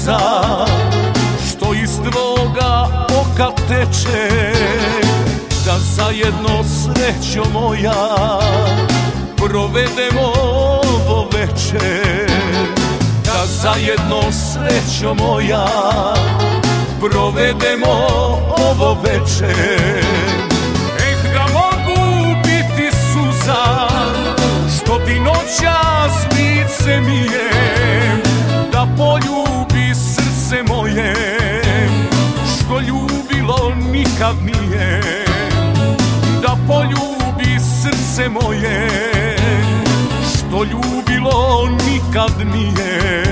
suza što iz tvoga oka teče, da zajedno, srećo moja, provedemo ovo veče. Da zajedno, srećo moja, provedemo ovo veče. Da mogu biti suza što ti noćas lice mije, da poljubi srce moje što ljubilo nikad nije, da poljubi srce moje što ljubilo nikad nije.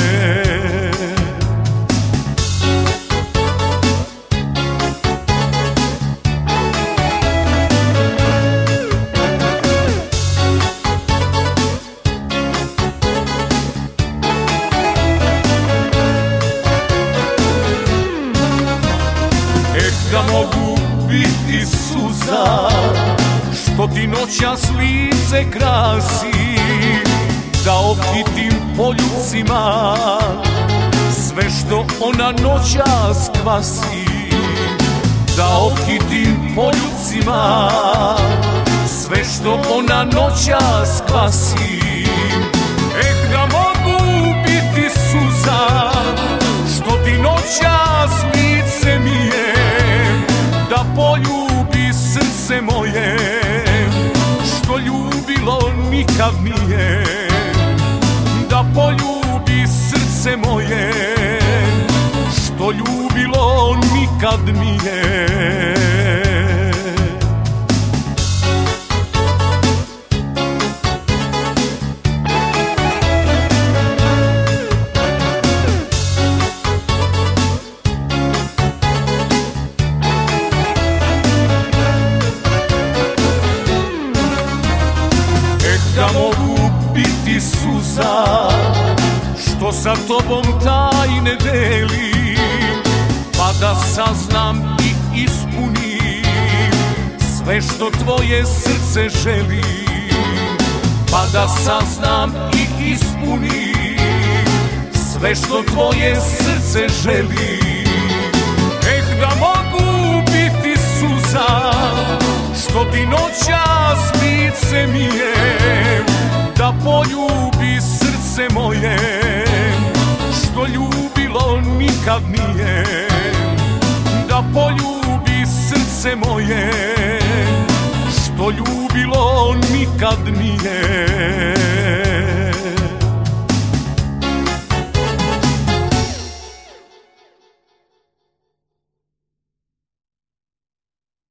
Da mogu biti suza što ti noćas lice krasi, da okitim poljubcima sve što ona noćas kvasi, da okitim poljubcima sve što ona noćas kvasi. Da mogu biti suza što ti noćas lice mije, da poljubi srce moje što ljubilo nikad nije, da poljubi srce moje što ljubilo nikad nije. Da mogu biti suza što sa tobom tajne delim, pa da saznam i ispunim sve što tvoje srce želi, pa da saznam i ispunim sve što tvoje srce želi. Da mogu biti suza što ti noćas lice mije, da poljubi srce moje što ljubilo nikad nije, da poljubi srce moje